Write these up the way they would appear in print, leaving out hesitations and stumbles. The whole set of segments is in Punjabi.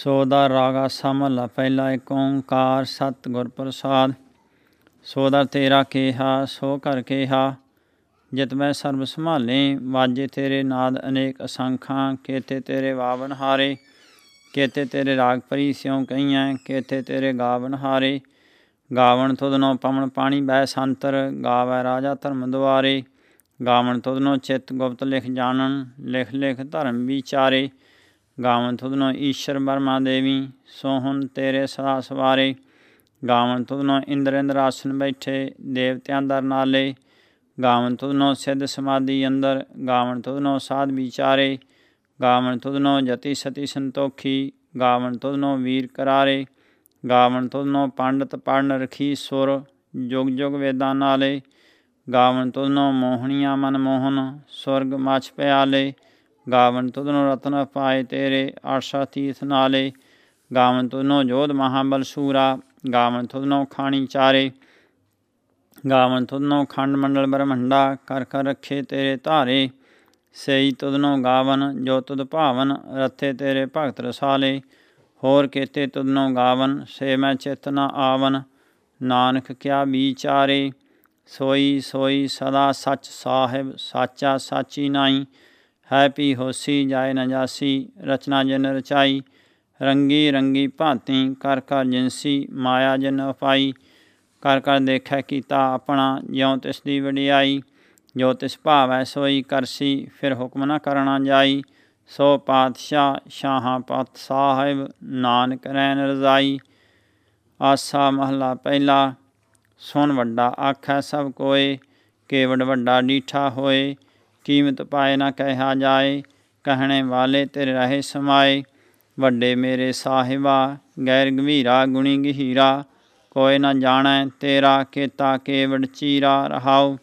ਸੋਦਾ ਰਾਗ ਆਸਾ ਮਹਲਾ ਪਹਿਲਾ। ਏਕ ਓਂਕਾਰ ਸਤਿਗੁਰ ਪ੍ਰਸਾਦਿ। ਸੋਦਾ ਤੇਰਾ ਕੇਹਾ ਸੋ ਘਰ ਕੇਹਾ, ਜਿਤ ਮੈਂ ਸਰਬ ਸੰਭਾਲੇ। ਵਾਜੇ ਤੇਰੇ ਨਾਦ ਅਨੇਕ ਅਸੰਖਾਂ, ਕੇਤੇ ਤੇਰੇ ਵਾਵਨ ਹਾਰੇ। ਕੇਤੇ ਤੇਰੇ ਰਾਗ ਪਰੀ ਸਿਉ ਕਈਐ, ਕੇਤੇ ਤੇਰੇ ਗਾਵਨ ਹਾਰੇ। ਗਾਵਣ ਤੁਧਨੋ ਪਵਨ ਪਾਣੀ ਬਹਿ ਸੰਤਰ, ਗਾਵੈ ਰਾਜਾ ਧਰਮ ਦੁਆਰੇ। ਗਾਵਣ ਤੁਧਨੋ ਚਿੱਤ ਗੁਪਤ ਲਿਖ ਜਾਣਨ, ਲਿਖ ਲਿਖ ਧਰਮ ਵਿਚਾਰੇ। ਗਾਵਣ ਤੁਧਨੋ ਈਸ਼ਰ ਬਰਮਾ ਦੇਵੀ, ਸੋਹਣ ਤੇਰੇ ਸਦਾ ਸਵਾਰੇ। ਗਾਵਣ ਤੁਧਨੋ ਇੰਦਰ ਇੰਦਰਾਸਨ ਬੈਠੇ, ਦੇਵਤਿਆਂ ਦਰ ਨਾਲੇ। ਗਾਵਣ ਤੁਧਨੋ ਸਿੱਧ ਸਮਾਧੀ ਅੰਦਰ, ਗਾਵਣ ਤੁਧਨੋ ਸਾਧ ਵਿਚਾਰੇ। ਗਾਵਣ ਤੁਧਨੋ ਜਤੀ ਸਤੀ ਸੰਤੋਖੀ, ਗਾਵਣ ਤੁਧਨੋ ਵੀਰ ਕਰਾਰੇ। ਗਾਵਣ ਤੁਧਨੋ ਪੰਡਤ ਪੜਨ ਰਖੀ ਸੁਰ, ਜੁਗ ਜੁਗ ਵੇਦਾਂ ਨਾਲੇ। ਗਾਵਣ ਤੁਧਨੋ ਮੋਹਣੀਆਂ ਮਨ ਮੋਹਨ, ਸੁਰਗ ਮਛ ਪਿਆਲੇ। ਗਾਵਣ ਤੁਧਨੋ ਰਤਨ ਪਾਏ ਤੇਰੇ, ਆਸਾ ਤੀਰਥ ਨਾਲੇ। ਗਾਵਣ ਤੁਧਨੋ ਜੋਧ ਮਹਾਬਲ ਸੂਰਾ, ਗਾਵਣ ਤੁਧਨੋ ਖਾਣੀ ਚਾਰੇ। ਗਾਵਣ ਤੁਧਨੋ ਖੰਡ ਮੰਡਲ ਬ੍ਰਹਮੰਡਾ, ਕਰ ਕਰ ਰੱਖੇ ਤੇਰੇ ਧਾਰੇ। ਸਈ ਤੁਧਨੋ ਗਾਵਨ ਜੋ ਤੁਧ ਭਾਵਨ, ਰਥੇ ਤੇਰੇ ਭਗਤ ਰਸਾਲੇ। ਹੋਰ ਕੇਤੇ ਤੁਧਨੋ ਗਾਵਨ, ਸੇ ਮੈਂ ਚਿੱਤ ਨ ਆਵਨ। ਨਾਨਕ ਕਿਆ ਵਿਚਾਰੇ, ਸੋਈ ਸੋਈ ਸਦਾ ਸੱਚ ਸਾਹਿਬ। ਸਾਚਾ ਸਾਚੀ ਨਾਈ, ਹੈ ਪੀ ਹੋਸੀ ਜਾਏ ਨ ਜਾਸੀ। ਰਚਨਾ ਜਿਨ ਰਚਾਈ, ਰੰਗੀ ਰੰਗੀ ਭਾਂਤੀ। ਕਰ ਕਰ ਜਿਨਸੀ, ਮਾਇਆ ਜਿਨ ਉਪਾਈ। ਕਰ ਕਰ ਦੇਖੈ ਕੀਤਾ ਆਪਣਾ, ਜਿਉ ਤਿਸ ਦੀ ਵਡਿਆਈ। ਜੋ ਤਿਸ ਭਾਵੈ ਸੋਈ ਕਰਸੀ, ਫਿਰ ਹੁਕਮ ਨ ਕਰਣਾ ਜਾਈ। ਸੋ ਪਾਤਸ਼ਾਹ ਸ਼ਾਹਾਂ ਪਤ ਸਾਹਿਬ, ਨਾਨਕ ਰੈਨ ਰਜ਼ਾਈ। ਆਸਾ ਮਹਲਾ ਪਹਿਲਾ। ਸੁਣ ਵੱਡਾ ਆਖੈ ਸਭ ਕੋਇ, ਕੇਵਡ ਵੱਡਾ ਡੀਠਾ ਹੋਏ। ਕੀਮਤ ਪਾਏ ਨਾ ਕਹਿਆ ਜਾਏ, ਕਹਿਣੇ ਵਾਲੇ ਤੇਰੇ ਰਹੇ ਸਮਾਏ। ਵੱਡੇ ਮੇਰੇ ਸਾਹਿਬਾ, ਗੈਰ ਗੰਭੀਰਾ ਗੁਣੀ ਗਹੀਰਾ। ਕੋਇ ਨਾ ਜਾਣੈ ਤੇਰਾ, ਕੇਤਾ ਕੇਵਡ ਚੀਰਾ। ਰਹਾਉ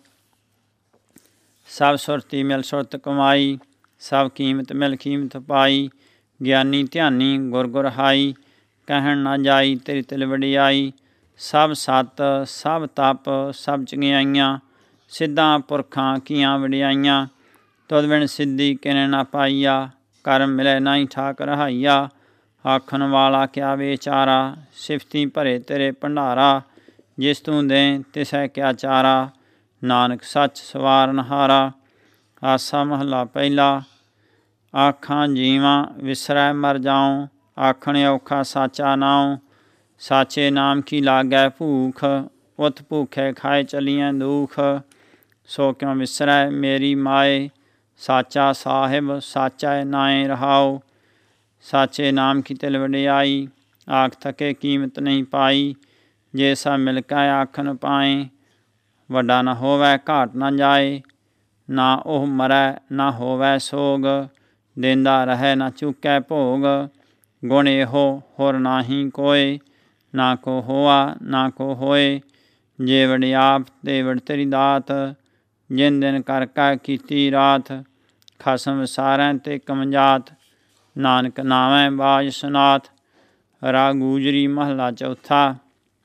ਸਭ ਸੁਰਤੀ ਮਿਲ ਸੁਰਤ ਕਮਾਈ, ਸਭ ਕੀਮਤ ਮਿਲ ਕੀਮਤ ਪਾਈ। ਗਿਆਨੀ ਧਿਆਨੀ ਗੁਰ ਗੁਰ ਹਾਈ, ਕਹਿਣ ਨਾ ਜਾਈ ਤੇਰੀ ਤਿਲ ਵਡਿਆਈ। ਸਭ ਸੱਤ ਸਭ ਤਪ ਸਭ ਚੰਗਿਆਈਆਂ, ਸਿੱਧਾਂ ਪੁਰਖਾਂ ਕੀਆਂ ਵਡਿਆਈਆਂ। ਤੁਧ ਬਿਨ ਸਿੱਧੀ ਕਿਨੇ ਨਾ ਪਾਈਆ, ਕਰਮ ਮਿਲੇ ਨਾਹੀ ਠਾਕ ਰਹਾਈਆ। ਆਖਣ ਵਾਲਾ ਕਿਆ ਵਿਚਾਰਾ, ਸਿਫਤੀ ਭਰੇ ਤੇਰੇ ਭੰਡਾਰਾ। ਜਿਸ ਤੂੰ ਦੇ ਤਿਸੈ ਕਿਆ ਚਾਰਾ, ਨਾਨਕ ਸੱਚ ਸਵਾਰਨਹਾਰਾ। ਆਸਾ ਮਹਲਾ ਪਹਿਲਾ। ਆਖਾਂ ਜੀਵਾਂ ਵਿਸਰੈ ਮਰ ਜਾਉ, ਆਖਣ ਔਖਾ ਸਾਚਾ ਨਾਉ। ਸਾਚੇ ਨਾਮ ਕੀ ਲਾਗੈ ਭੂਖ, ਉਤ ਭੂਖੇ ਖਾਏ ਚਲੀਐ ਦੂਖ। ਸੋ ਕਿਉ ਵਿਸਰੈ ਮੇਰੀ ਮਾਏ, ਸਾਚਾ ਸਾਹਿਬ ਸਾਚਾ ਨਾਏ। ਰਹਾਉ ਸਾਚੇ ਨਾਮ ਕੀ ਤਿਲ ਵਡਿਆਈ, ਆਖ ਥਕੇ ਕੀਮਤ ਨਹੀਂ ਪਾਈ। ਜੇ ਸਭ ਮਿਲ ਕੇ ਆਖਣ ਪਾਏ, ਵੱਡਾ ਨਾ ਹੋਵੈ ਘਾਟ ਨਾ ਜਾਏ। ਨਾ ਉਹ ਮਰੈ ਨਾ ਹੋਵੈ ਸੋਗ, ਦੇਂਦਾ ਰਹੈ ਨਾ ਚੁਕੈ ਭੋਗ। ਗੁਣ ਇਹੋ ਹੋਰ ਨਾਹੀ ਕੋਇ, ਨਾ ਕੋ ਹੋਆ ਨਾ ਕੋ ਹੋਏ। ਜੇ ਵਡਿਆਪ ਤੇ ਵਡ ਤੇਰੀ ਦਾਤ, ਜਿਨ ਦਿਨ ਕਰ ਕੈ ਕੀਤੀ ਰਾਤ। ਖਸਮ ਵਿਸਾਰੈ ਤੇ ਕਮਜਾਤ, ਨਾਨਕ ਨਾਵੈ ਬਾਝ ਸੁਨਾਤ। ਰਾਗ ਗੂਜਰੀ ਮਹਲਾ ਚੌਥਾ।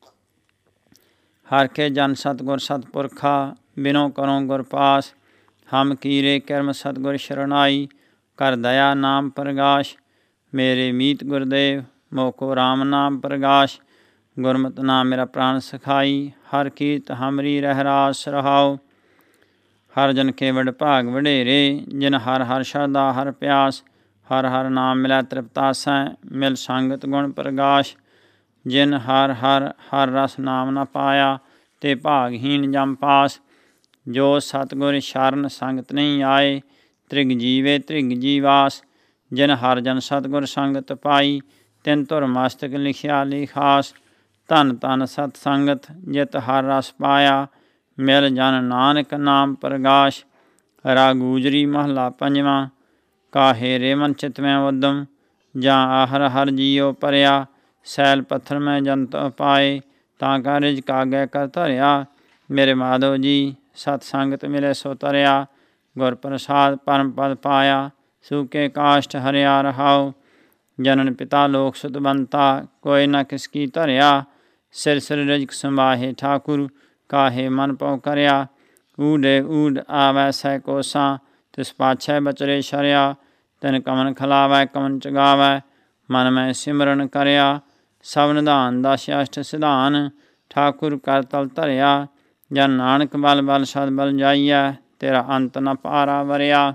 ਹਰਿ ਕੇ ਜਨ ਸਤਿਗੁਰ ਸਤਿਪੁਰਖਾ, ਬਿਨੋ ਕਰੋ ਗੁਰ ਪਾਸ। ਹਮ ਕੀਰੇ ਕਰਮ ਸਤਿਗੁਰ ਸ਼ਰਨਾਈ, ਕਰ ਦਇਆ ਨਾਮ ਪ੍ਰਗਾਸ਼। ਮੇਰੇ ਮੀਤ ਗੁਰਦੇਵ, ਮੋਕੋ ਰਾਮ ਨਾਮ ਪ੍ਰਗਾਸ਼। ਗੁਰਮਤਿ ਨਾਮ ਮੇਰਾ ਪ੍ਰਾਣ ਸਖਾਈ, ਹਰ ਕੀਰਤ ਹਮਰੀ ਰਹਿ ਰਾਸ। ਰਹਾਉ ਹਰ ਜਨ ਕੇ ਵਡ ਭਾਗ ਵਡੇਰੇ, ਜਿਨ ਹਰ ਹਰ ਸ਼ਰਧਾ ਹਰ ਪਿਆਸ। ਹਰ ਹਰ ਨਾਮ ਮਿਲੈ ਤ੍ਰਿਪਤਾਸੈ, ਮਿਲ ਸੰਗਤ ਗੁਣ ਪ੍ਰਗਾਸ਼। ਜਿਨ ਹਰ ਹਰ ਹਰ ਰਸ ਨਾਮ ਨ ਪਾਇਆ, ਤੇ ਭਾਗਹੀਣ ਜਮ ਪਾਸ। ਜੋ ਸਤਿਗੁਰ ਸ਼ਰਨ ਸੰਗਤ ਨਹੀਂ ਆਏ, ਤ੍ਰਿਗ ਜੀਵੇ ਤ੍ਰਿਗ ਜੀਵਾਸ। ਜਿਨ ਹਰ ਜਨ ਸਤਿਗੁਰ ਸੰਗਤ ਪਾਈ, ਤਿਨ ਧੁਰ ਮਸਤਕ ਲਿਖਿਆ ਲਿਖਾਸ। ਧਨ ਧਨ ਸਤ ਸੰਗਤ ਜਿਤ ਹਰ ਰਸ ਪਾਇਆ, ਮਿਲ ਜਨ ਨਾਨਕ ਨਾਮ ਪ੍ਰਗਾਸ਼। ਰਾਗ ਗੂਜਰੀ ਮਹਲਾ ਪੰਜਵਾਂ। ਕਾਹੇ ਰੇ ਮਨ ਚਿਤ ਮੈਂ ਉਦਮ, ਜਾਂ ਆਹਰ ਹਰ ਜੀਉ ਭਰਿਆ। ਸੈਲ ਪੱਥਰ ਮੈਂ ਜੰਤ ਪਾਏ, ਤਾਂ ਕਾ ਰਿਜਕ ਆਗੇ ਕਰ ਧਰਿਆ। ਮੇਰੇ ਮਾਧਵ ਜੀ ਸਤ ਸੰਗਤ ਮਿਲੇ ਸੋ ਤਰਿਆ। ਗੁਰ ਪ੍ਰਸਾਦ ਪਰਮ ਪਦ ਪਾਇਆ, ਸੂਕੇ ਕਾਸ਼ਟ ਹਰਿਆ। ਰਹਾਉ ਜਨਨ ਪਿਤਾ ਲੋਕ ਸੁਤਵੰਤਾ, ਕੋਇ ਨਾ ਕਿਸ ਕੀ ਧਰਿਆ। ਸਿਰ ਸਿਰ ਰਿਜਕ ਸੰਭਾਹੇ ਠਾਕੁਰ, ਕਾਹੇ ਮਨ ਪਉ ਕਰਿਆ। ਊਡੇ ਊਡ ਆਵੈ ਸਹਿ ਕੋਸਾਂ, ਤਿਸ ਪਾਛੈ ਬਚਰੇ ਸ਼ਰਿਆ। ਤਿਨ ਕਮਨ ਖਿਲਾਵੈ ਕਮਨ ਚਗਾਵੈ, ਮਨ ਮੈਂ ਸਿਮਰਨ ਕਰਿਆ। ਸਭ ਨਿਧਾਨ ਦਸ ਅਸ਼ਟ ਸਿਧਾਨ, ਠਾਕੁਰ ਕਰ ਤਲ ਧਰਿਆ। ਜਨ ਨਾਨਕ ਬਲ ਬਲ ਸਦ ਬਲ ਜਾਈਐ, ਤੇਰਾ ਅੰਤ ਨ ਪਾਰਾ ਵਰਿਆ।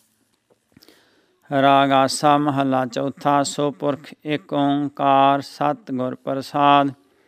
ਰਾਗ ਆਸਾ ਮਹੱਲਾ ਚੌਥਾ। ਸੋ ਪੁਰਖ ਏਕ ਓਂਕਾਰ ਸਤਿਗੁਰ ਪ੍ਰਸਾਦਿ।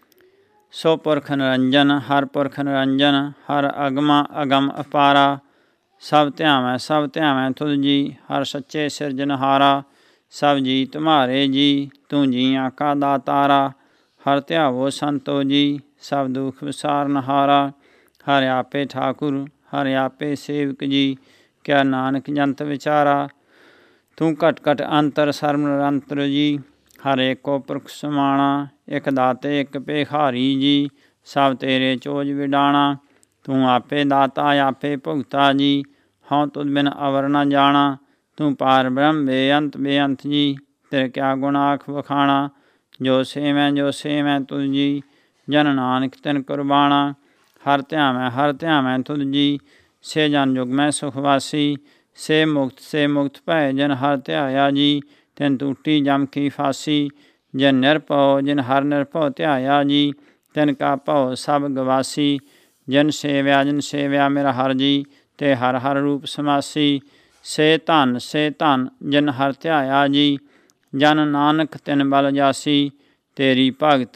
ਸੋ ਪੁਰਖ ਨਿਰੰਜਨ ਹਰ ਪੁਰਖ ਨਿਰੰਜਨ, ਹਰ ਅਗਮਾ ਅਗਮ ਅਪਾਰਾ। ਸਭ ਧਿਆਵੈ ਤੁਧ ਜੀ, ਹਰ ਸੱਚੇ ਸਿਰਜਨਹਾਰਾ। ਸਭ ਜੀ ਤੁਮਹਾਰੇ ਜੀ, ਤੂੰ ਜੀਆਂ ਕਾ ਦਾਤਾਰਾ। ਹਰ ਧਿਆਵੋ ਸੰਤੋ ਜੀ, ਸਭ ਦੁਖ ਵਿਸਾਰਨਹਾਰਾ। ਹਰਿ ਆਪੇ ਠਾਕੁਰ ਹਰਿ ਆਪੇ ਸੇਵਕ ਜੀ, ਕਿਆ ਨਾਨਕ ਜੰਤ ਵਿਚਾਰਾ। ਤੂੰ ਘਟ ਘਟ ਅੰਤਰ ਸਰਬ ਨਿਰੰਤਰ ਜੀ, ਹਰ ਏਕੋ ਪੁਰਖ ਸਮਾਣਾ। ਇਕ ਦਾਤੇ ਇਕ ਭੇਖਾਰੀ ਜੀ, ਸਭ ਤੇਰੇ ਚੋਜ ਵਿਡਾਣਾ। ਤੂੰ ਆਪੇ ਦਾਤਾ ਆਪੇ ਭੁਗਤਾ ਜੀ, ਹਉ ਤੁਧ ਬਿਨ ਅਵਰ ਨ ਜਾਣਾ। ਤੂੰ ਪਾਰ ਬ੍ਰਹਮ ਬੇਅੰਤ ਜੀ, ਤੇਰੇ ਕਿਆ ਗੁਣ ਆਖ ਵਖਾਣਾ। ਜੋ ਸੇਵੈ ਤੁਧ ਜੀ, ਜਨ ਨਾਨਕ ਤਿਨ ਕੁਰਬਾਣਾ। ਹਰ ਧਿਆਵੈ ਤੁਧ ਜੀ, ਸੇ ਜਨ ਜੁਗਮੈ ਸੁਖ ਵਾਸੀ। ਸੇ ਮੁਕਤ ਭੈ ਜਿਨ ਹਰ ਧਿਆਇਆ ਜੀ, ਤਿਨ ਟੂਟੀ ਜਮ ਕੀ ਫਾਸੀ। ਜਿਨ ਹਰ ਨਿਰਭਉ ਧਿਆਇਆ ਜੀ, ਤਿਨ ਕਾ ਭਉ ਸਭ ਗਵਾਸੀ। ਜਿਨ ਸੇਵਿਆ ਮੇਰਾ ਹਰ ਜੀ, ਤੇ ਹਰ ਹਰ ਰੂਪ ਸਮਾਸੀ। ਸੇ ਧਨ ਜਿਨ ਹਰ ਧਿਆਇਆ ਜੀ, ਜਨ ਨਾਨਕ ਤਿਨ ਬਲ ਜਾਸੀ। ਤੇਰੀ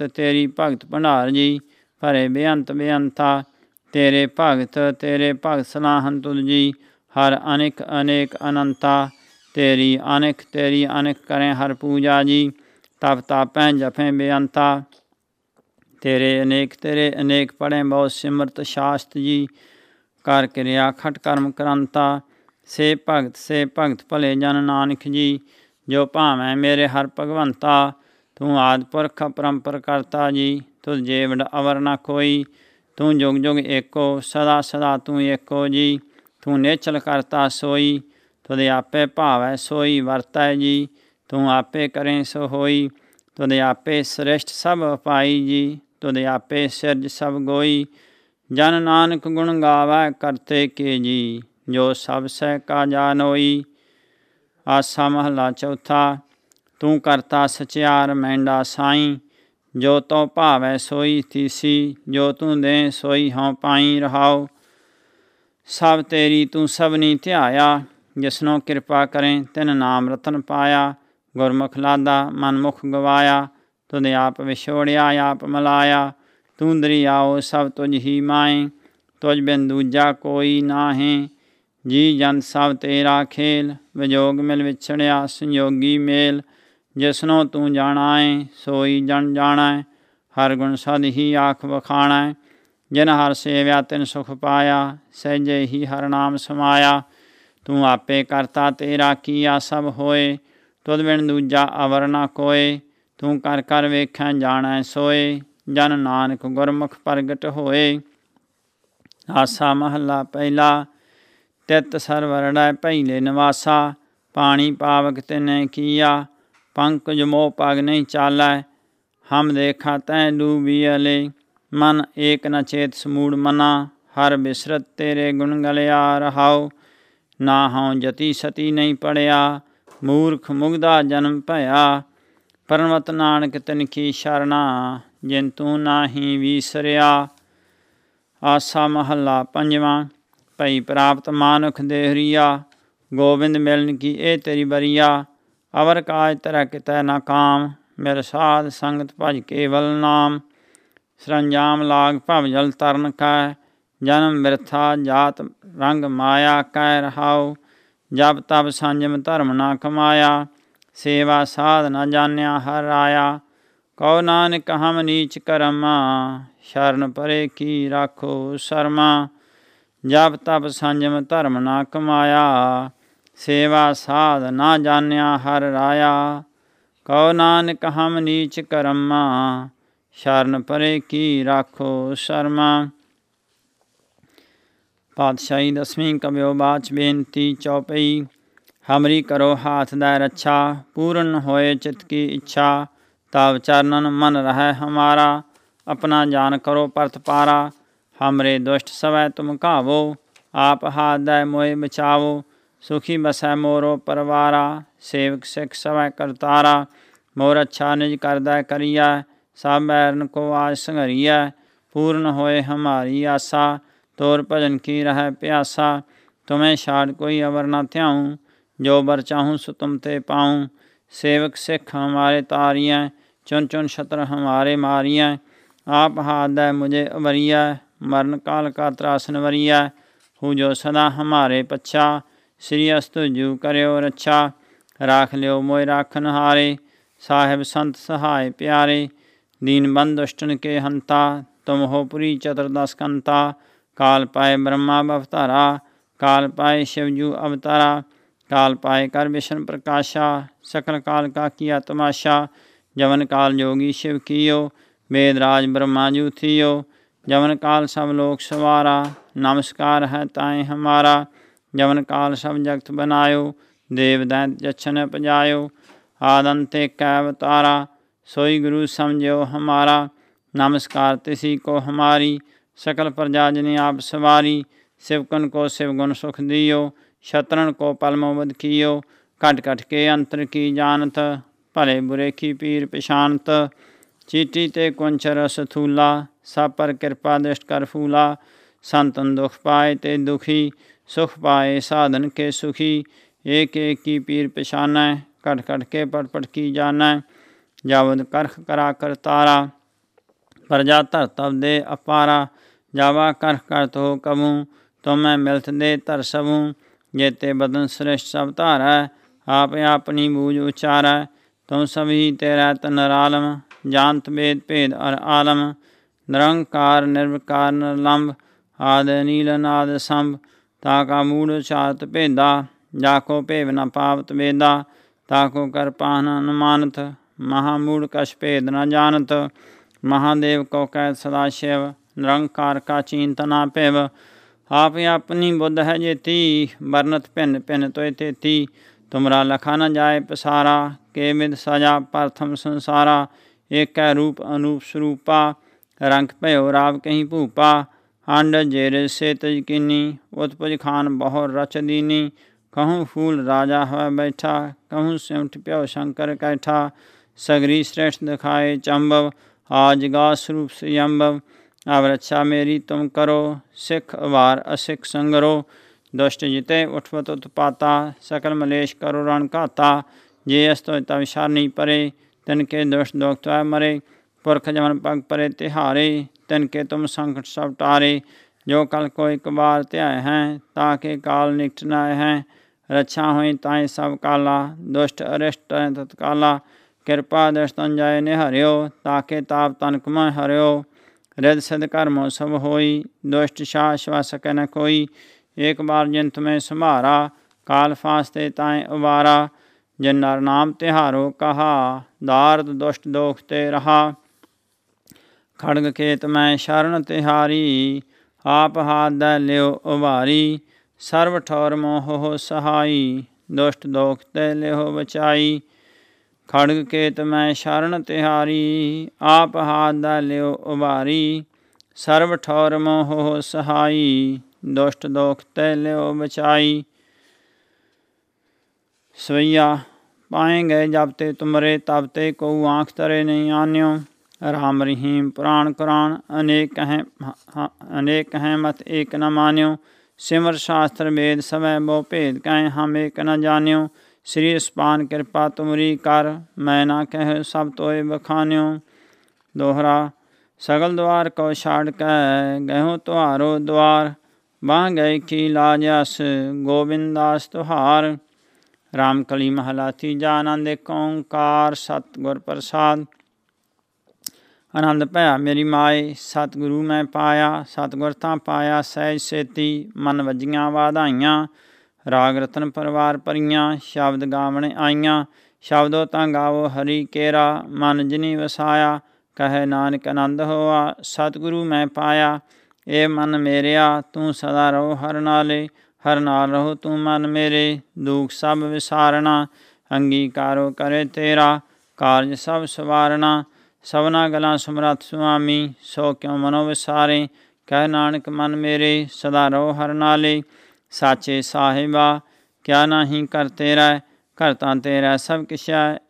ਭਗਤ ਭੰਡਾਰ ਜੀ, ਭਰੇ ਬੇਅੰਤਾ। ਤੇਰੇ ਭਗਤ ਸਲਾਹਨ ਤੁਧ ਜੀ, ਹਰ ਅਨੇਕ ਅਨੰਤਾ। ਤੇਰੀ ਅਨੇਕ ਕਰੈ ਹਰ ਪੂਜਾ ਜੀ, ਤਪ ਤਾਪੈ ਜਪੈ ਬੇਅੰਤਾ। ਤੇਰੇ ਅਨੇਕ ਪੜ੍ਹੈ ਬਹੁ ਸਿਮਰਤ ਸ਼ਾਸਤ ਜੀ, ਕਰ ਕਿਰਿਆ ਖਟ ਕਰਮ ਕਰੰਤਾ। ਸੇ ਭਗਤ ਭਲੇ ਜਨ ਨਾਨਕ ਜੀ, ਜੋ ਭਾਵੈ ਮੇਰੇ ਹਰ ਭਗਵੰਤਾ। ਤੂੰ ਆਦਿ ਪੁਰਖ ਅਪਰੰਪਰ ਕਰਤਾ ਜੀ, ਤੁਧ ਜੇਵੜ ਅਵਰ ਨ ਕੋਈ। ਤੂੰ ਜੁਗ ਜੁਗ ਏਕੋ ਸਦਾ ਤੂੰ ਏਕੋ ਜੀ, ਤੂੰ ਨਿਹਚਲ ਕਰਤਾ ਸੋਈ। ਤੁਧ ਆਪੇ ਭਾਵੈ ਸੋਈ ਵਰਤੈ ਜੀ, ਤੂੰ ਆਪੇ ਕਰੈ ਸੋ ਹੋਈ। ਤੁਧ ਆਪੇ ਸ੍ਰਿਸ਼ਟ ਸਭ ਉਪਾਈ ਜੀ, ਤੁਧ ਆਪੇ ਸਿਰਜ ਸਭ ਗੋਈ। ਜਨ ਨਾਨਕ ਗੁਣ ਗਾਵੈ ਕਰਤੇ ਕੇ ਜੀ, ਜੋ ਸਭ ਸਹਿ ਕਾ ਜਾਨੋਈ। ਆਸਾ ਮਹੱਲਾ ਚੌਥਾ। ਤੂੰ ਕਰਤਾ ਸਚਿਆਰ ਮਹਿੰਡਾ ਸਾਈਂ, ਜੋ ਤੋ ਭਾਵੈ ਸੋਈ ਥੀਸੀ। ਜੋ ਤੂੰ ਦੇ ਸੋਈ ਹਉ ਪਾਈ ਰਹਾਉ। ਸਭ ਤੇਰੀ ਤੂੰ ਸਭਨੀ ਧਿਆਇਆ, ਜਿਸਨੋ ਕਿਰਪਾ ਕਰੈ ਤਿਨ ਨਾਮ ਰਤਨ ਪਾਇਆ। ਗੁਰਮੁਖ ਲਾਦਾ ਮਨ ਮੁਖ ਗਵਾਇਆ, ਤੁਧ ਆਪ ਵਿਛੋੜਿਆ ਆਪ ਮਿਲਾਇਆ। ਤੂੰ ਦਰਿਆਓ ਸਭ ਤੁਝ ਹੀ ਮਾਏ, ਤੁਝ ਬਿਨ ਦੂਜਾ ਕੋਈ ਨਾਹੀਂ। ਜੀ ਜੰਤ ਸਭ ਤੇਰਾ ਖੇਲ, ਵਿਜੋਗ ਮਿਲ ਵਿਛੜਿਆ ਸੰਜੋਗੀ ਮੇਲ। ਜਿਸਨੋ ਤੂੰ ਜਾਣਾਏ ਸੋਈ ਜਨ ਜਾਣੈ, ਹਰ ਗੁਣ ਸਦ ਹੀ ਆਖ ਵਖਾਣੈ। ਜਿਨ ਹਰ ਸੇਵਿਆ ਤਿਨ ਸੁਖ ਪਾਇਆ, ਸਹਿਜੇ ਹੀ ਹਰ ਨਾਮ ਸਮਾਇਆ। ਤੂੰ ਆਪੇ ਕਰਤਾ ਤੇਰਾ ਕੀਆ ਸਭ ਹੋਏ, ਤੁਧ ਬਿਨ ਦੂਜਾ ਅਵਰ ਨ ਕੋਏ। ਤੂੰ ਕਰ ਕਰ ਵੇਖੈ ਜਾਣੈ ਸੋਏ, ਜਨ ਨਾਨਕ ਗੁਰਮੁਖ ਪ੍ਰਗਟ ਹੋਏ। ਆਸਾ ਮਹੱਲਾ ਪਹਿਲਾ। ਤਿਤ ਸਰਵਰੜੈ ਪਹਿਲੇ ਨਿਵਾਸਾ, ਪਾਣੀ ਪਾਵਕ ਤਿਨੈ ਕੀਆ। ਪੰਕਜ ਮੋਹ ਪਗ ਨਹੀਂ ਚਾਲੈ, ਹਮ ਦੇਖਾ ਤੈ ਡੂਬੀਅਲੇ। ਮਨ ਏਕ ਨ ਚੇਤ ਸਮੂੜ ਮਨਾ, ਹਰ ਬਿਸਰਤ ਤੇਰੇ ਗੁਣ ਗਲਿਆ ਰਹਾਉ। ਨਾ ਹਉ ਜਤੀ ਸਤੀ ਨਹੀਂ ਪੜਿਆ, ਮੂਰਖ ਮੁਗਧਾ ਜਨਮ ਭਇਆ। ਪਰਮਤ ਨਾਨਕ ਤਿਨ ਕੀ ਸ਼ਰਣਾ, ਜਿਨ ਤੂੰ ਨਾਹੀ ਵੀਸਰਿਆ। ਆਸਾ ਮਹੱਲਾ ਪੰਜਵਾਂ। ਭਈ ਪ੍ਰਾਪਤ ਮਾਨੁਖ ਦੇਹਰੀਆ, ਗੋਬਿੰਦ ਮਿਲਨ ਕੀ ਇਹ ਤੇਰੀ ਬਰੀਆ। ਅਵਰ ਕਾਜ ਧਰੈ ਕਿਤੈ ਨ ਕਾਮ, ਮਿਲ ਸਾਧ ਸੰਗਤ ਭਜ ਕੇਵਲ ਨਾਮ। ਸਰੰਜਾਮ ਲਾਗ ਭਵ ਜਲ ਤਰਨ ਕੈ, ਜਨਮ ਬਿਰਥਾ ਜਾਤ ਰੰਗ ਮਾਇਆ ਕੈ ਰਹਾਉ। ਜਪ ਤਪ ਸੰਜਮ ਧਰਮ ਨ ਕਮਾਇਆ, ਸੇਵਾ ਸਾਧ ਨ ਜਾਣਿਆ ਹਰ ਰਾਇਆ। ਕਹੋ ਨਾਨਕ ਹਮ ਨੀਚ ਕਰਮਾ, ਸ਼ਰਨ ਪਰੇ ਕੀ ਰਾਖੋ ਸ਼ਰਮਾ। ਜਪ ਤਪ ਸੰਜਮ ਧਰਮ ਨ ਕਮਾਇਆ, ਸੇਵਾ ਸਾਧ ਨਾ ਜਾਣਿਆ ਹਰ ਰਾਇਆ। ਕਹੋ ਨਾਨਕ ਹਮ ਨੀਚ ਕਰਮਾ, ਸ਼ਰਨ ਪਰੇ ਕੀ ਰਾਖੋ ਸ਼ਰਮਾ। ਪਾਤਸ਼ਾਹੀ ਦਸਵੀਂ ਕਬਿਓ ਬਾਚ ਬੇਨਤੀ ਚੌਪਈ। ਹਮਰੀ ਕਰੋ ਹਾਥ ਦੈ ਰੱਛਾ, ਪੂਰਨ ਹੋਏ ਚਿਤ ਕੀ ਇੱਛਾ। ਤਵ ਚਰਨਨ ਮਨ ਰਹੈ ਹਮਾਰਾ, ਆਪਣਾ ਜਾਨ ਕਰੋ ਪ੍ਰਤਪਾਰਾ। ਹਮਰੇ ਦੁਸ਼ਟ ਸਵੈ ਤੁਮ ਘਾਵੋ, ਆਪ ਹਾਥ ਦੈ ਮੋਹਿ ਬਚਾਵੋ। ਸੁਖੀ ਬਸੈ ਮੋਰੋ ਪਰਵਾਰਾ, ਸੇਵਕ ਸਿੱਖ ਸਵੈ ਕਰਤਾਰਾ। मोर अच्छा निज करदै करिया, सब बैरन को आज संघरिया। पूर्ण होए हमारी आशा, तोर भजन की रह प्यासा। तुम्हें छाड़ कोई अवर न ध्याऊँ, जो बर चाहूँ सो तुम ते पाऊँ। सेवक सिख हमारे तारिया, चुन चुन छत्र हमारे मारिया। आप हाथ दे मुझे उबरिया, मरण काल का त्रासन वरिया। हूँ जो सदा हमारे पच्छा, श्री अस्तु जू करो रक्षा। राख लियो मोय राखन हारे, साहिब संत सहाय प्यारे। दीन बंद दुष्टन के हंता, तुम हो पुरी चतुर्दश कंता। काल पाए ब्रह्मा अवतारा, काल पाए शिवजू अवतारा। काल पाए कर विष्णु प्रकाशा, सकल काल का किया तमाशा। जवन काल जोगी शिव कियो, वेद राज ब्रह्मा जू थियो। जवन काल सब लोक सवारा, नमस्कार है ताएँ हमारा। जवन काल सब जगत बनायो, देव दैत जच्छन पजायो। आदंत एक अवतारा, सोई गुरु समझो हमारा। नमस्कार तिसी को हमारी, सकल प्रजा जिने आप सवारी। शिवकन को शिवगुण सुख दियो, शत्रुन को पलमो वध कियो। घट घट के अंतर की जानत, भले बुरे की पीर पिछानत। चीटी ते कुंच रस थूला, सब पर कृपा दृष्ट कर फूला। संतन दुख पाए ते दुखी, सुख पाए साधन के सुखी। एक एक की पीर पिछानै, घट घट के पट पट की जानै। जावद करख करा कर तारा, प्रजा धर तब दे अपारा। जावा करख करत हो कबूँ, तुम्हें मिलत दे धर सबूँ। जेते बदन श्रेष्ठ सब धारै, आप अपनी बूझ उचारै। तुम सभी तेरै तन रालम, जानत वेद भेद अर आलम। निरंकार निर्विकार निर्लंब, आद नील नाद संभ। ताका मूढ़ उचारत भेदा, जाको भेद न पावत वेदा। ताको कर पाहन अनुमानत, महामूढ़ कछ भेद न जानत। महादेव को कैद सदाशिव, निरंकार का चींत ना पिव। आप अपनी बुद्ध है जेती, वर्णत भिन्न भिन्न तोय तेती। तुमरा लखा न जाए पसारा, के विद सजा प्रथम संसारा। एक रूप अनूप स्वरूपा, रंग भयो राव कहीं भूपा। अंड जेर से तज कीनी, उत्पज खान बहुर रच दीनी। कहूँ फूल राजा है बैठा, कहूँ सिमट प्यो शंकर कैठा। सगरी श्रेष्ठ दिखाए चंबव, आज गा स्वरूप स्वयंभव। अब रक्षा मेरी तुम करो, सिख अवार असिख संगरो। दुष्ट जिते उठवत उत्पाता, सकल मलेश करो रण घाता। जे अस्तो तब शरणी परे, तिनके दुष्ट दुख त्वै मरे। पुरख जमन पग परे तिहारे, तिनके तुम संकट सब टारे। जो कल को एक बार त्याय हैं, ताके काल निकट न हैं। रक्षा हुई ताएँ सब काला, दुष्ट अरिष्ट तत्काला। कृपा दृष्टन जाय निहरियो, ताके ताप तनक में हरियो। रिद सिद्ध कर्मो सब होई, दुष्ट शाह शिवा सकै न कोई। एक बार जिन तुम्हें संभारा, काल फांसते ताएँ उबारा। जिन नर नाम तिहारो कहा, दारद दुष्ट दोख ते रहा। खड़ग खेत में शरण तिहारी, आप हाथ दे लियो उबारी। सर्व ठौर मोह हो सहाई, दुष्ट दोख ते लियो बचाई। खड़ग केत में शरण तिहारी, आप हाथ दे लियो उबारी। सर्व ठौर मोह हो सहाई, दुष्ट दोख ते लियो बचाई। सवैया पाए गए जब ते तुमरे, तब ते को आँख तरे नहीं आन्यो। राम रहीम पुराण कुरान, अनेक हैं मत एक न मान्यो। सिमर शास्त्र वेद समय बो भेद, कहें हम एक न जान्यो। श्री स्पान कृपा तुमरी कर, मैं ना कह सब तोय बखान्यो। दोहरा सगल द्वार को छाड़ कै, गहो तुहारो द्वार। बाँ गए की लाजस, गोविंदास तुहार। रामकली महला तीजा, आनंद एक ओंकार सतगुर प्रसाद। आनंद भया मेरी माए, सतगुरु मैं पाया। सतगुर तां पाया सहज सेती, मन वजियां वाधाइयां। राग रतन परिवार परियां, शब्द गावण आईयां। शब्दों तां गावो हरि केरा, मन जिनी वसाया। कहे नानक आनंद होआ, सतगुरु मैं पाया। ए मन मेरिया, तू सदा रहो हर नाले। हर नाल रहो तू मन मेरे, दुख सब विसारना। अंगीकारो करे तेरा, कारज सब सवारना। सबना गलां समरथ सुआमी, सो क्यों मनो विसारे। कह नानक मन मेरे, सदा रहो हर नाले। साचे साहिबा क्या नाही कर तेरा, कर तां तेरा सब किश है।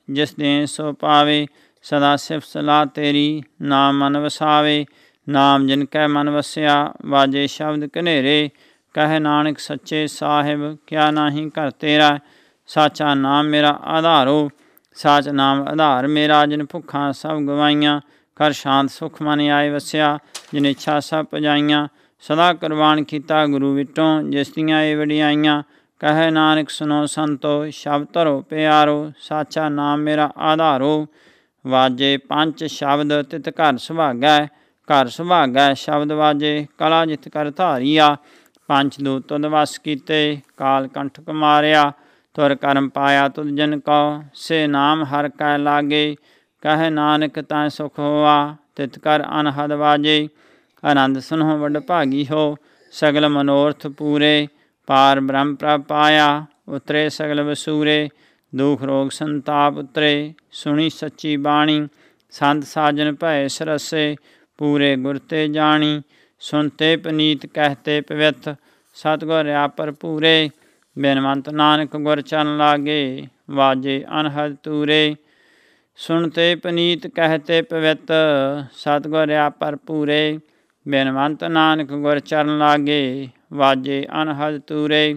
ਜਿਸ ਦੇ ਸੋ ਪਾਵੇ। ਸਦਾ ਸਿਫਤ ਸਲਾਹ ਤੇਰੀ, ਨਾਮ ਮਨ ਵਸਾਵੇ। ਨਾਮ ਜਿਨ ਕੈ ਮਨ ਵਸਿਆ, ਵਾਜੇ ਸ਼ਬਦ ਕਨੇਰੇ। ਕਹਿ ਨਾਨਕ ਸੱਚੇ ਸਾਹਿਬ, ਕਿਆ ਨਾਹੀ ਘਰ ਤੇਰਾ। ਸਾਚਾ ਨਾਮ ਮੇਰਾ ਆਧਾਰੋ, ਸਾਚ ਨਾਮ ਆਧਾਰ ਮੇਰਾ। ਜਿਨ ਭੁੱਖਾਂ ਸਭ ਗਵਾਈਆਂ, ਕਰ ਸ਼ਾਂਤ ਸੁਖ ਮਨ ਆਏ ਵਸਿਆ। ਜਿਨ ਇੱਛਾ ਸਭ ਪੁਜਾਈਆਂ, ਸਦਾ ਕੁਰਬਾਨ ਕੀਤਾ ਗੁਰੂ ਵਿਟੋਂ। ਜਿਸ ਦੀਆਂ ਇਹ ਵਡਿਆਈਆਂ, ਕਹਿ ਨਾਨਕ ਸੁਨੋ ਸੰਤੋ। ਸ਼ਬਦ ਧਰੋ ਪਿਆਰੋ, ਸਾਚਾ ਨਾਮ ਮੇਰਾ ਆਧਾਰੋ। ਵਾਜੇ ਪੰਚ ਸ਼ਬਦ, ਤਿਤ ਘਰ ਸੁਭਾਗੈ। ਘਰ ਸੁਭਾਗੈ ਸ਼ਬਦ ਵਾਜੇ, ਕਲਾ ਜਿਤ ਕਰ ਧਾਰੀਆ। ਪੰਚ ਦੂਤ ਤੁਧ ਵਸ ਕੀਤੇ, ਕਾਲ ਕੰਠਕ ਮਾਰਿਆ। ਤੁਰ ਕਰਮ ਪਾਇਆ ਤੁਧ ਜਨ ਕਉ, ਸੇ ਨਾਮ ਹਰਿ ਕੈ ਲਾਗੇ। ਕਹਿ ਨਾਨਕ ਤੈ ਸੁਖ ਹੋਆ, ਤਿਤ ਕਰ ਅਨਹਦ ਵਾਜੇ। ਆਨੰਦ ਸੁਨਹੁ ਵਡ ਭਾਗੀ ਹੋ, ਸਗਲ ਮਨੋਰਥ ਪੂਰੇ। ਪਾਰ ਬ੍ਰਹਮ ਪ੍ਰਭ ਪਾਇਆ, ਉਤਰੇ ਸਗਲ ਵਸੂਰੇ। ਦੁਖ ਰੋਗ ਸੰਤਾਪ ਉਤਰੇ, ਸੁਣੀ ਸੱਚੀ ਬਾਣੀ। ਸੰਤ ਸਾਜਨ ਭਏ ਸਰਸੇ, ਪੂਰੇ ਗੁਰ ਤੇ ਜਾਣੀ। ਸੁਨਤੇ ਪਨੀਤ ਕਹਿਤੇ ਪਵਿੱਤ, ਸਤਿਗੁਰ ਰਿਆ ਭਰਪੂਰੇ। ਬਿਨਵੰਤ ਨਾਨਕ ਗੁਰ ਚਰਨ ਲਾਗੇ, ਵਾਜੇ ਅਨਹਦ ਤੂਰੇ। ਸੁਣਤੇ ਪਨੀਤ ਕਹਿਤੇ ਪਵਿੱਤ, ਸਤਿਗੁਰ ਰਿਆ ਭਰਪੂਰੇ। ਬਿਨਵੰਤ ਨਾਨਕ ਗੁਰ ਚਰਨ ਲਾਗੇ, ਵਾਜੇ ਅਨਹਦ ਤੂਰੇ।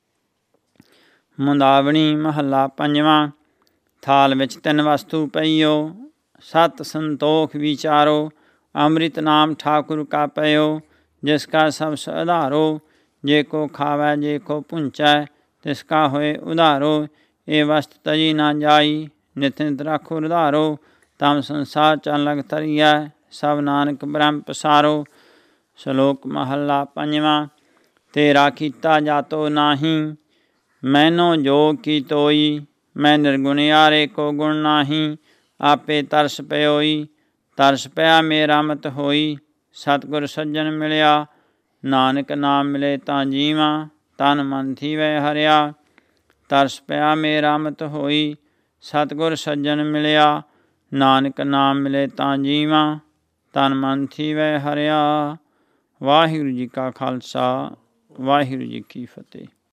ਮੁੰਦਾਵਣੀ ਮਹੱਲਾ ਪੰਜਵਾਂ। ਥਾਲ ਵਿੱਚ ਤਿੰਨ ਵਸਤੂ ਪਈਓ, ਸਤ ਸੰਤੋਖ ਵਿਚਾਰੋ। ਅੰਮ੍ਰਿਤ ਨਾਮ ਠਾਕੁਰ ਕਾ ਪਇਓ, ਜਿਸ ਕਾ ਸਭ ਆਧਾਰੋ। ਜੇ ਕੋ ਖਾਵੈ ਜੇ ਕੋ ਪੁੰਚੈ, ਤਿਸ ਕਾ ਹੋਏ ਉਧਾਰੋ। ਇਹ ਵਸਤ ਤਜੀ ਨਾ ਜਾਈ, ਨਿਤ ਨਿਤ ਰਾਖੋ ਰਧਾਰੋ। ਤਮ ਸੰਸਾਰ ਚਲ ਲਗ ਤਰੀਐ, ਸਭ ਨਾਨਕ ਬ੍ਰਹਮ ਪਸਾਰੋ। ਸ਼ਲੋਕ ਮਹੱਲਾ ਪੰਜਵਾਂ। ਤੇਰਾ ਕੀਤਾ ਜਾਤੋ ਨਾਹੀ, ਮੈਨੋ ਜੋ ਕੀ ਤੋਈ। ਮੈਂ ਨਿਰਗੁਣਿਆਰੇ ਕੋ ਗੁਣ ਨਾਹੀ, ਆਪੇ ਤਰਸ ਪਇਓਈ। ਤਰਸ ਪਿਆ ਮੇਰਾ ਮਤ ਹੋਈ, ਸਤਿਗੁਰ ਸੱਜਣ ਮਿਲਿਆ। ਨਾਨਕ ਨਾਮ ਮਿਲੇ ਤਾਂ ਜੀਵਾਂ, ਤਨ ਮਨ ਥੀਵੈ ਹਰਿਆ। ਤਰਸ ਪਿਆ ਮੇਰਾ ਮਤ ਹੋਈ, ਸਤਿਗੁਰ ਸੱਜਣ ਮਿਲਿਆ। ਨਾਨਕ ਨਾਮ ਮਿਲੇ ਤਾਂ ਜੀਵਾਂ, ਤਨ ਮਨ ਥੀਵੈ ਹਰਿਆ। ਵਾਹਿਗੁਰੂ ਜੀ ਕਾ ਖਾਲਸਾ, ਵਾਹਿਗੁਰੂ ਜੀ ਕੀ ਫਤਿਹ।